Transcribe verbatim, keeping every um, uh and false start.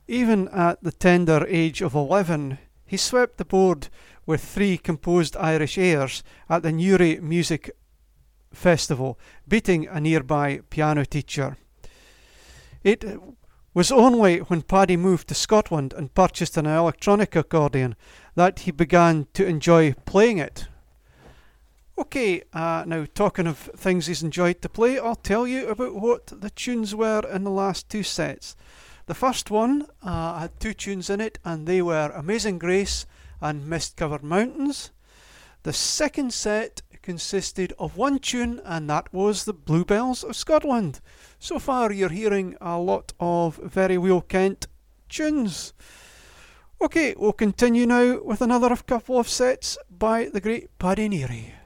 Even at the tender age of eleven, he swept the board with three composed Irish airs at the Newry Music Festival, beating a nearby piano teacher. It was only when Paddy moved to Scotland and purchased an electronic accordion that he began to enjoy playing it. Okay, uh, now talking of things he's enjoyed to play, I'll tell you about what the tunes were in the last two sets. The first one uh, had two tunes in it, and they were Amazing Grace and Mist-Covered Mountains. The second set consisted of one tune, and that was the Bluebells of Scotland. So far you're hearing a lot of very well kent tunes. Okay, we'll continue now with another couple of sets by the great Paddy Neary.